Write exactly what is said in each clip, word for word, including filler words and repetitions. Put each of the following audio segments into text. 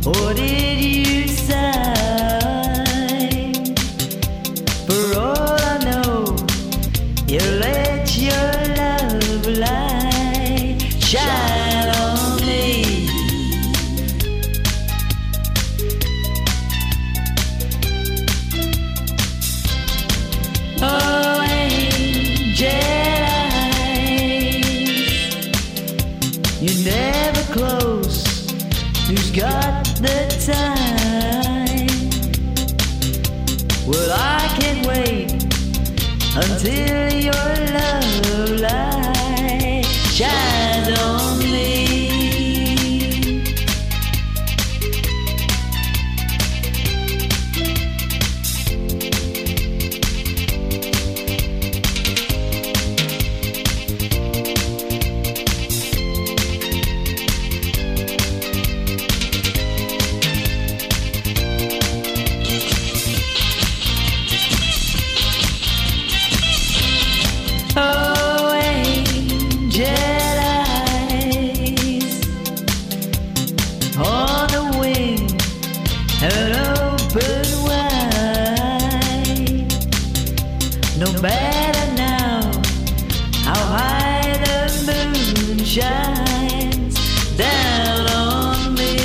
Or did you sigh? For all I know, you let your love light shine on me. Oh, angel eyes, you're never close. Who's got the time? Well, I can't wait until your love light shines on me. Oh, angel eyes, on the wing and open wide. No matter now how high the moon shines down on me.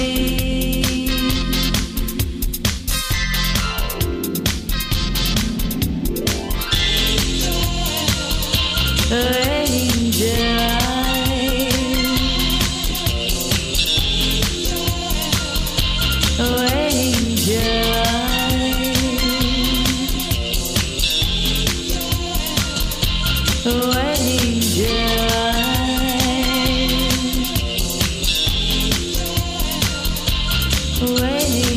Angel eyes, oh angel eyes, oh angel eyes, oh angel.